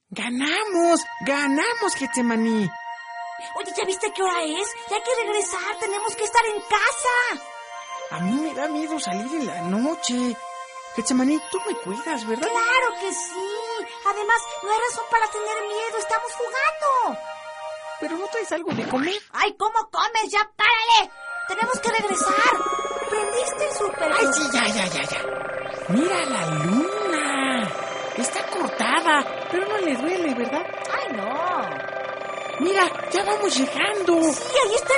¡Ganamos, Getsemaní! Oye, ¿ya viste qué hora es? Ya hay que regresar, tenemos que estar en casa. A mí me da miedo salir en la noche. Getsemaní, tú me cuidas, ¿verdad? ¡Claro que sí! Además, no hay razón para tener miedo, estamos jugando. ¿Pero no traes algo de comer? ¡Ay, cómo comes! ¡Ya párale! Tenemos que regresar. ¿Prendiste el súper? ¡Ay, sí, ya! ¡Mira la luna! Está cortada, pero no le duele, ¿verdad? ¡Ay, no! ¡Mira, ya vamos llegando! Sí, ahí está